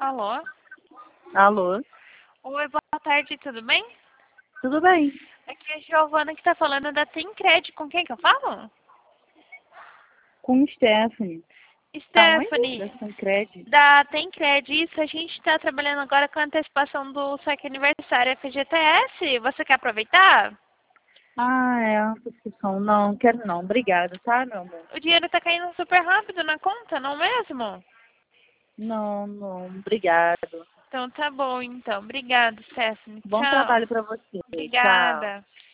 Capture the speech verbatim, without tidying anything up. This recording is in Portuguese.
Alô? Alô? Oi, boa tarde, tudo bem? Tudo bem? Aqui é a Giovana que está falando da Tencred. Com quem que eu falo? Com Stephanie. Tá onde? Da Stephanie, Sancred? da Tencred. Isso, a gente está trabalhando agora com a antecipação do saque aniversário F G T S. Você quer aproveitar? Ah, é a subscrição. Não, quero não. Obrigada, tá, meu amor? O dinheiro está caindo super rápido na conta, não mesmo? Não, não. Obrigado. Então tá bom, então. Obrigada, Stephanie. Bom Tchau. trabalho pra você. Tchau. Obrigada.